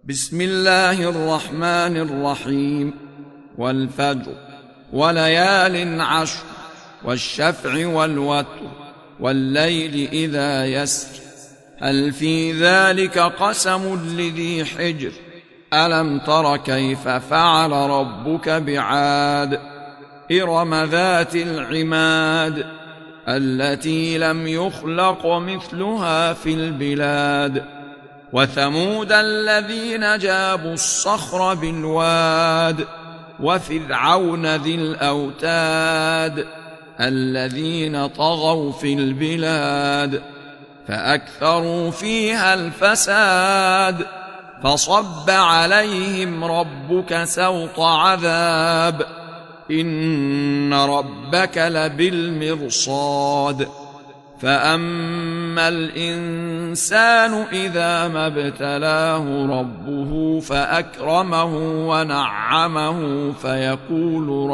بسم الله الرحمن الرحيم. والفجر وليال عشر والشفع والوتر والليل إذا يسر هل في ذلك قسم لذي حجر ألم تر كيف فعل ربك بعاد إرم ذات العماد التي لم يخلق مثلها في البلاد وثمود الذين جابوا الصخر بالواد وفرعون ذي الأوتاد الذين طغوا في البلاد فأكثروا فيها الفساد فصب عليهم ربك سوط عذاب إن ربك لبالمرصاد فأما الإنسان إذا ما ابتلاه ربه فأكرمه ونعمه فيقول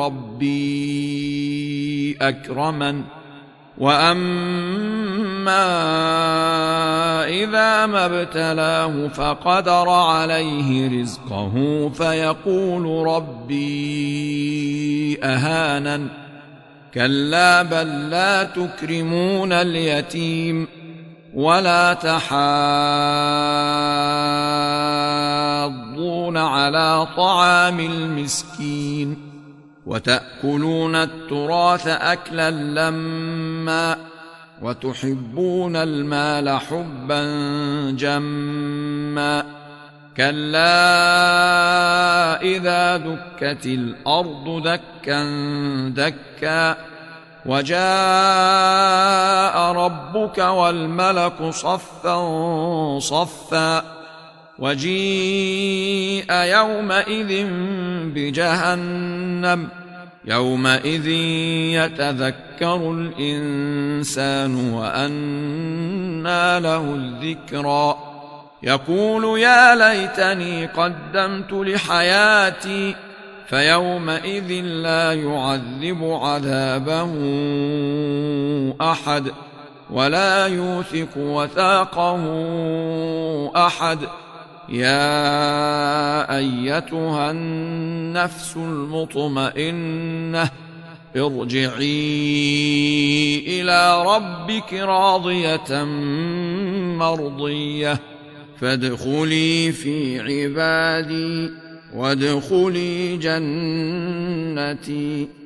ربي أكرمن وأما إذا ما ابتلاه فقدر عليه رزقه فيقول ربي أهانن كلا بل لا تكرمون اليتيم ولا تحاضون على طعام المسكين وتأكلون التراث أكلا لما وتحبون المال حبا جما كلا إذا دكت الأرض دكا دكا وجاء ربك والملك صفا صفا وجيء يومئذ بجهنم يومئذ يتذكر الإنسان وأنى له الذكرى يقول يا ليتني قدمت لحياتي فيومئذ لا يعذب عذابه أحد ولا يوثق وثاقه أحد يا أيتها النفس المطمئنة ارجعي إلى ربك راضية مرضية فادخلي في عبادي وادخلي جنتي.